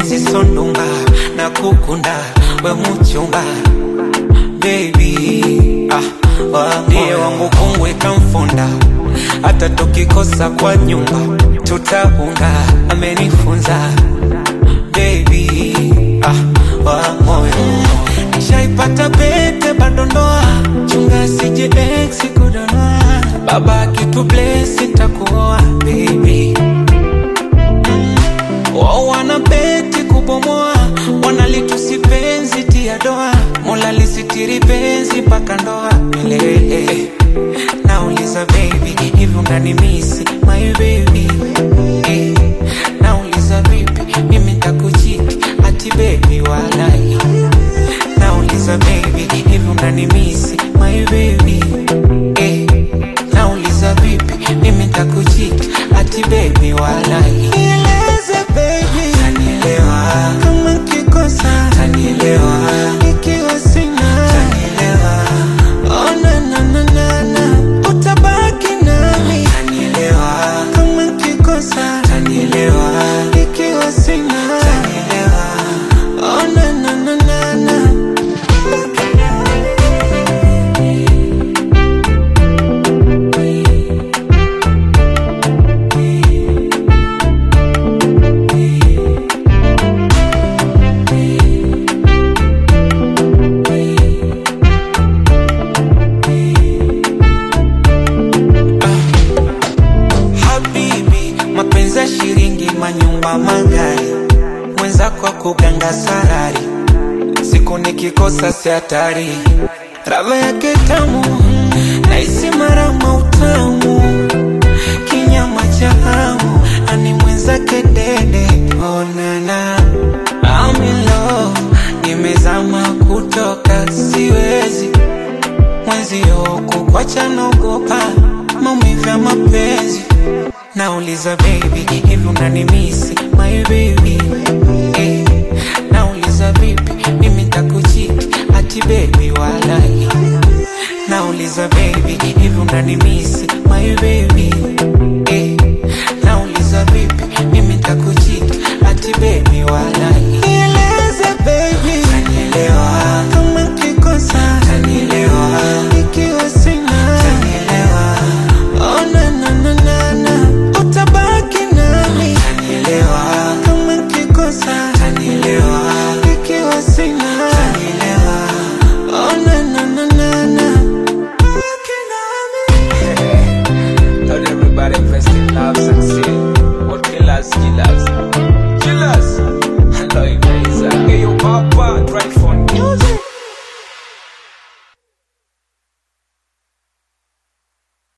mapenzi sondunga na kukunda we mchumba baby. Ndiye wangu kongwe kamfunda, hata tukikosa kwa nyumba tutaunga, amenifunza baby. Wa moyo nishaipata pete bado ndoa, chunga sije ex kudonoa, baba kitu bless itakuoa baby. Wao wana beti kubomoa, wanalitusi penzi tia doa, Mola lisitiri penzi mpaka ndoa milele. Nauliza baby, hivi unanimisi my baby? Nauliza vipi, mimi nitakuchiti ati baby walai? Nauliza baby, hivi unanimisi my baby? Nauliza vipi, mimi nitakuchiti ati baby walai? Nieleze baby, tanielewa kama kikosa, tanielewa ikiwa sina, tanielewa. Oh na na na na na, utabaki nami, tanielewa kama kikosa, tanielewa ikiwa sina, tanielewa. Oh na na na na na. Shiringi manyumba magari, mwenza kwa kuganga sarari, siku nikikosa si hatari, rava yake tamu, naisi marama utamu, kinyama cha hamu, ani mwenza kedede. Oh nana, I'm in love, nimezama kutoka siwezi, mwenzi yoku kwa chanogopa, maumivu ya mapenzi. Nauliza baby, hivi unanimisi my baby? Nauliza vipi, mimi nitakuchiti ati baby walai? Nauliza baby, hivi unanimisi my baby?